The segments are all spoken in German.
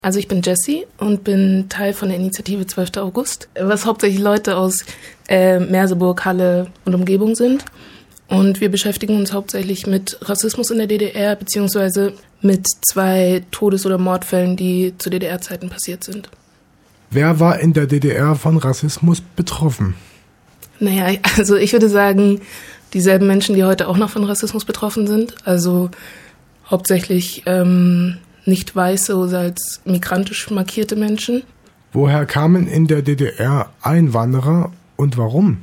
Also ich bin Jessie und bin Teil von der Initiative 12. August, was hauptsächlich Leute aus Merseburg, Halle und Umgebung sind. Und wir beschäftigen uns hauptsächlich mit Rassismus in der DDR, beziehungsweise mit 2 Todes- oder Mordfällen, die zu DDR-Zeiten passiert sind. Wer war in der DDR von Rassismus betroffen? Naja, also ich würde sagen, dieselben Menschen, die heute auch noch von Rassismus betroffen sind. Also hauptsächlich nicht weiße oder als migrantisch markierte Menschen. Woher kamen in der DDR Einwanderer und warum?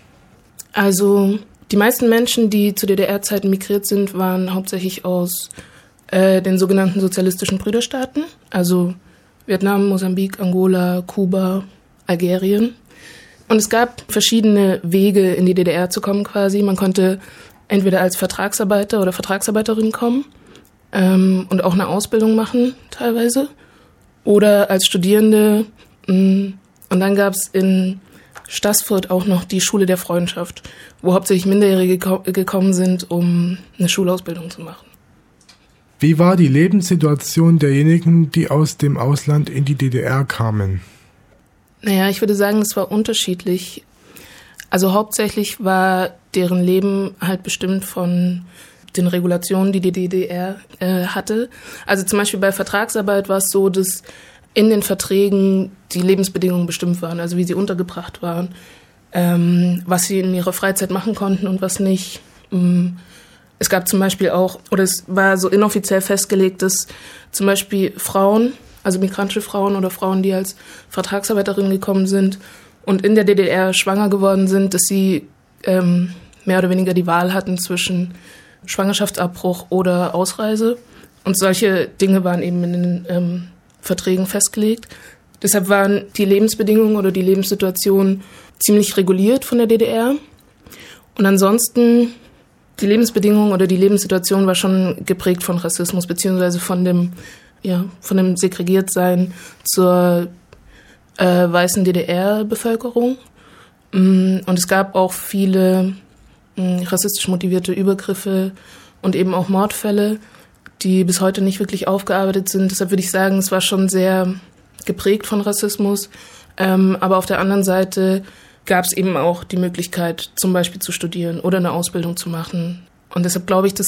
Also die meisten Menschen, die zu DDR-Zeiten migriert sind, waren hauptsächlich aus den sogenannten sozialistischen Brüderstaaten, also Vietnam, Mosambik, Angola, Kuba, Algerien. Und es gab verschiedene Wege, in die DDR zu kommen quasi. Man konnte entweder als Vertragsarbeiter oder Vertragsarbeiterin kommen und auch eine Ausbildung machen teilweise oder als Studierende. Und dann gab es in Staßfurt auch noch die Schule der Freundschaft, wo hauptsächlich Minderjährige gekommen sind, um eine Schulausbildung zu machen. Wie war die Lebenssituation derjenigen, die aus dem Ausland in die DDR kamen? Naja, ich würde sagen, es war unterschiedlich. Also hauptsächlich war deren Leben halt bestimmt von den Regulationen, die die DDR hatte. Also zum Beispiel bei Vertragsarbeit war es so, dass in den Verträgen die Lebensbedingungen bestimmt waren, also wie sie untergebracht waren, was sie in ihrer Freizeit machen konnten und was nicht. Es gab zum Beispiel auch, oder es war so inoffiziell festgelegt, dass zum Beispiel Frauen, also migrantische Frauen oder Frauen, die als Vertragsarbeiterinnen gekommen sind und in der DDR schwanger geworden sind, dass sie mehr oder weniger die Wahl hatten zwischen Schwangerschaftsabbruch oder Ausreise. Und solche Dinge waren eben in den Verträgen festgelegt. Deshalb waren die Lebensbedingungen oder die Lebenssituation ziemlich reguliert von der DDR. Und ansonsten die Lebensbedingungen oder die Lebenssituation war schon geprägt von Rassismus, beziehungsweise von dem Segregiertsein zur weißen DDR-Bevölkerung. Und es gab auch viele rassistisch motivierte Übergriffe und eben auch Mordfälle, die bis heute nicht wirklich aufgearbeitet sind. Deshalb würde ich sagen, es war schon sehr geprägt von Rassismus. Aber auf der anderen Seite gab es eben auch die Möglichkeit, zum Beispiel zu studieren oder eine Ausbildung zu machen. Und deshalb glaube ich, dass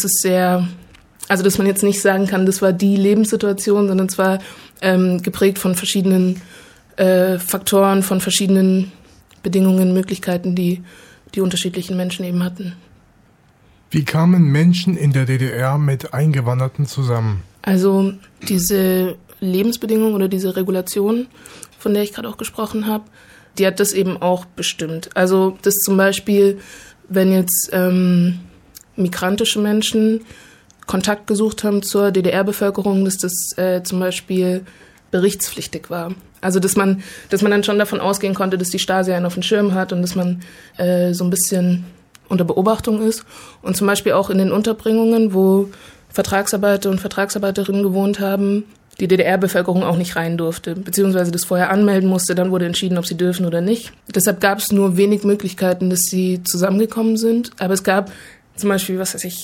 dass man jetzt nicht sagen kann, das war die Lebenssituation, sondern es war geprägt von verschiedenen Faktoren, von verschiedenen Bedingungen, Möglichkeiten, die unterschiedlichen Menschen eben hatten. Wie kamen Menschen in der DDR mit Eingewanderten zusammen? Also diese Lebensbedingungen oder diese Regulation, von der ich gerade auch gesprochen habe, die hat das eben auch bestimmt. Also dass zum Beispiel, wenn jetzt migrantische Menschen Kontakt gesucht haben zur DDR-Bevölkerung, dass das zum Beispiel berichtspflichtig war. Also dass man dann schon davon ausgehen konnte, dass die Stasi einen auf dem Schirm hat und dass man so ein bisschen unter Beobachtung ist. Und zum Beispiel auch in den Unterbringungen, wo Vertragsarbeiter und Vertragsarbeiterinnen gewohnt haben, die DDR-Bevölkerung auch nicht rein durfte, beziehungsweise das vorher anmelden musste, dann wurde entschieden, ob sie dürfen oder nicht. Deshalb gab es nur wenig Möglichkeiten, dass sie zusammengekommen sind. Aber es gab zum Beispiel,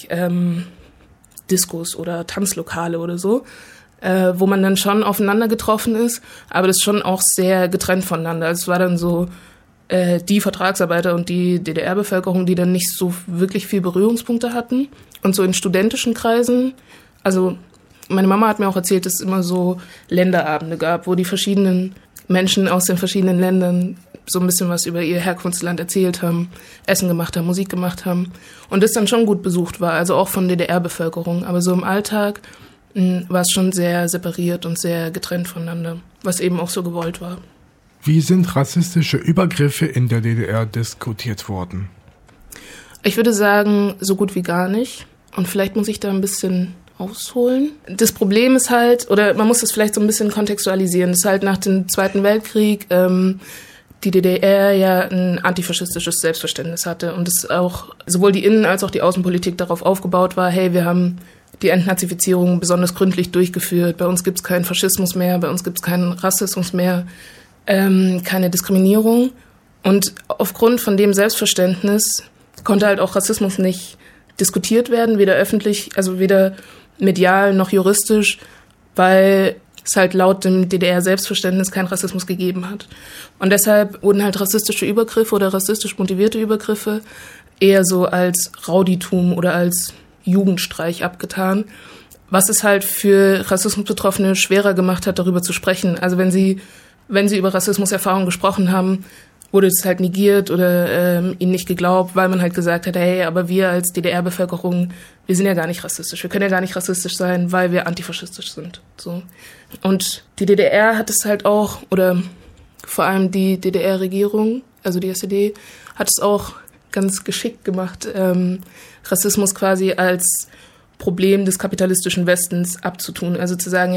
Diskos oder Tanzlokale oder so, wo man dann schon aufeinander getroffen ist, aber das schon auch sehr getrennt voneinander. Also es war dann so die Vertragsarbeiter und die DDR-Bevölkerung, die dann nicht so wirklich viel Berührungspunkte hatten. Und so in studentischen Kreisen, also meine Mama hat mir auch erzählt, dass es immer so Länderabende gab, wo die verschiedenen Menschen aus den verschiedenen Ländern so ein bisschen was über ihr Herkunftsland erzählt haben, Essen gemacht haben, Musik gemacht haben. Und das dann schon gut besucht war, also auch von DDR-Bevölkerung. Aber so im Alltag war es schon sehr separiert und sehr getrennt voneinander, was eben auch so gewollt war. Wie sind rassistische Übergriffe in der DDR diskutiert worden? Ich würde sagen, so gut wie gar nicht. Und vielleicht muss ich da ein bisschen ausholen. Das Problem ist halt, oder man muss das vielleicht so ein bisschen kontextualisieren, dass halt nach dem Zweiten Weltkrieg die DDR ja ein antifaschistisches Selbstverständnis hatte und es auch sowohl die Innen- als auch die Außenpolitik darauf aufgebaut war, hey, wir haben die Entnazifizierung besonders gründlich durchgeführt, bei uns gibt es keinen Faschismus mehr, bei uns gibt es keinen Rassismus mehr, keine Diskriminierung. Und aufgrund von dem Selbstverständnis konnte halt auch Rassismus nicht diskutiert werden, weder öffentlich, also weder medial noch juristisch, weil es halt laut dem DDR-Selbstverständnis keinen Rassismus gegeben hat. Und deshalb wurden halt rassistische Übergriffe oder rassistisch motivierte Übergriffe eher so als Rowdytum oder als Jugendstreich abgetan, was es halt für Rassismusbetroffene schwerer gemacht hat, darüber zu sprechen. Also wenn sie über Rassismuserfahrungen gesprochen haben, wurde es halt negiert oder ihnen nicht geglaubt, weil man halt gesagt hat, hey, aber wir als DDR-Bevölkerung, wir sind ja gar nicht rassistisch. Wir können ja gar nicht rassistisch sein, weil wir antifaschistisch sind. So. Und die DDR hat es halt auch, oder vor allem die DDR-Regierung, also die SED, hat es auch ganz geschickt gemacht, Rassismus quasi als Problem des kapitalistischen Westens abzutun. Also zu sagen,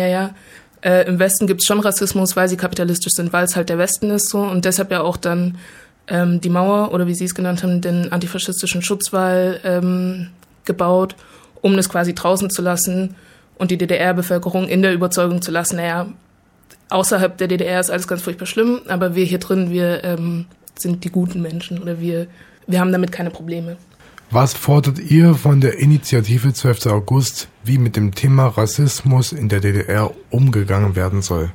im Westen gibt es schon Rassismus, weil sie kapitalistisch sind, weil es halt der Westen ist so und deshalb ja auch dann die Mauer oder wie Sie es genannt haben, den antifaschistischen Schutzwall gebaut, um das quasi draußen zu lassen und die DDR-Bevölkerung in der Überzeugung zu lassen, außerhalb der DDR ist alles ganz furchtbar schlimm, aber wir hier drin, wir sind die guten Menschen oder wir haben damit keine Probleme. Was fordert ihr von der Initiative 12. August, wie mit dem Thema Rassismus in der DDR umgegangen werden soll?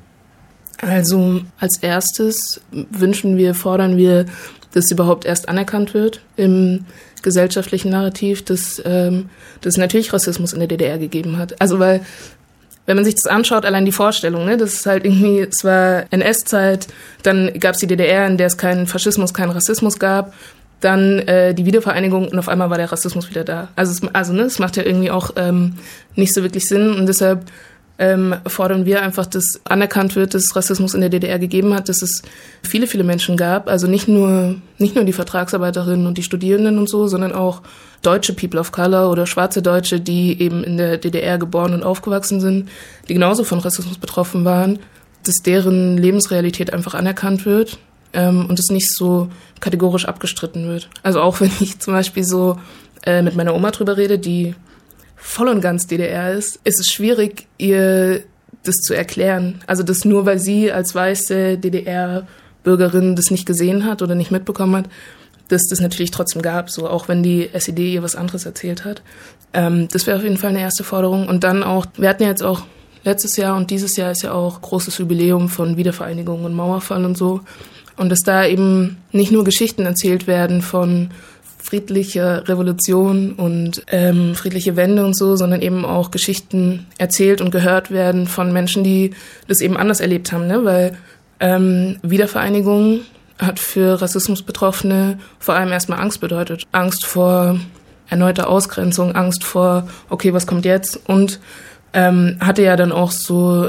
Also als erstes fordern wir, dass überhaupt erst anerkannt wird im gesellschaftlichen Narrativ, dass es natürlich Rassismus in der DDR gegeben hat. Also weil, wenn man sich das anschaut, allein die Vorstellung, das ist halt irgendwie, es war NS-Zeit, dann gab es die DDR, in der es keinen Faschismus, keinen Rassismus gab, dann die Wiedervereinigung und auf einmal war der Rassismus wieder da. Es macht ja irgendwie auch nicht so wirklich Sinn und deshalb fordern wir einfach, dass anerkannt wird, dass es Rassismus in der DDR gegeben hat, dass es viele, viele Menschen gab, also nicht nur die Vertragsarbeiterinnen und die Studierenden und so, sondern auch deutsche People of Color oder schwarze Deutsche, die eben in der DDR geboren und aufgewachsen sind, die genauso von Rassismus betroffen waren, dass deren Lebensrealität einfach anerkannt wird und es nicht so kategorisch abgestritten wird. Also auch wenn ich zum Beispiel so mit meiner Oma drüber rede, die voll und ganz DDR ist es schwierig, ihr das zu erklären. Also das nur, weil sie als weiße DDR-Bürgerin das nicht gesehen hat oder nicht mitbekommen hat, dass das natürlich trotzdem gab, so auch wenn die SED ihr was anderes erzählt hat. Das wäre auf jeden Fall eine erste Forderung. Und dann auch, wir hatten ja jetzt auch letztes Jahr und dieses Jahr ist ja auch großes Jubiläum von Wiedervereinigung und Mauerfall und so. Und dass da eben nicht nur Geschichten erzählt werden von friedliche Revolution und friedliche Wende und so, sondern eben auch Geschichten erzählt und gehört werden von Menschen, die das eben anders erlebt haben, ne? Weil Wiedervereinigung hat für Rassismusbetroffene vor allem erstmal Angst bedeutet. Angst vor erneuter Ausgrenzung, Angst vor, okay, was kommt jetzt? Und hatte ja dann auch so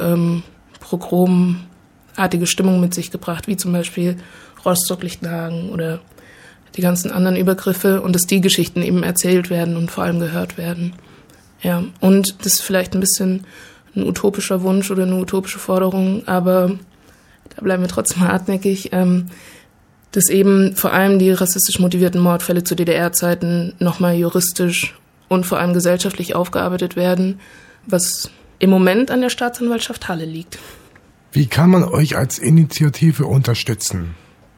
pogromartige Stimmung mit sich gebracht, wie zum Beispiel Rostock-Lichtenhagen oder die ganzen anderen Übergriffe und dass die Geschichten eben erzählt werden und vor allem gehört werden. Ja, und das ist vielleicht ein bisschen ein utopischer Wunsch oder eine utopische Forderung, aber da bleiben wir trotzdem hartnäckig, dass eben vor allem die rassistisch motivierten Mordfälle zu DDR-Zeiten nochmal juristisch und vor allem gesellschaftlich aufgearbeitet werden, was im Moment an der Staatsanwaltschaft Halle liegt. Wie kann man euch als Initiative unterstützen?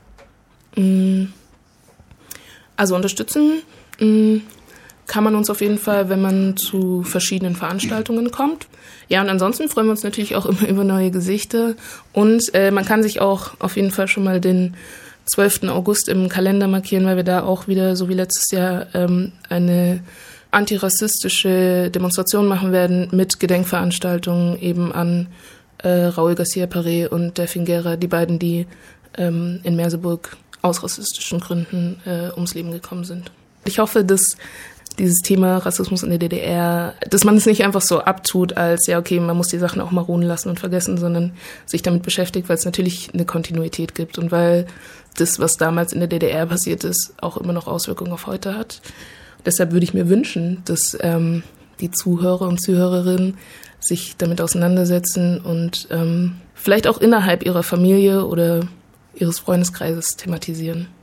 Also unterstützen kann man uns auf jeden Fall, wenn man zu verschiedenen Veranstaltungen kommt. Ja, und ansonsten freuen wir uns natürlich auch immer über neue Gesichter. Und man kann sich auch auf jeden Fall schon mal den 12. August im Kalender markieren, weil wir da auch wieder, so wie letztes Jahr, eine antirassistische Demonstration machen werden mit Gedenkveranstaltungen eben an Raúl García Pérez und Delfín Guerra, die beiden, die in Merseburg aus rassistischen Gründen ums Leben gekommen sind. Ich hoffe, dass dieses Thema Rassismus in der DDR, dass man es nicht einfach so abtut als, ja okay, man muss die Sachen auch mal ruhen lassen und vergessen, sondern sich damit beschäftigt, weil es natürlich eine Kontinuität gibt und weil das, was damals in der DDR passiert ist, auch immer noch Auswirkungen auf heute hat. Deshalb würde ich mir wünschen, dass die Zuhörer und Zuhörerinnen sich damit auseinandersetzen und vielleicht auch innerhalb ihrer Familie oder ihres Freundeskreises thematisieren.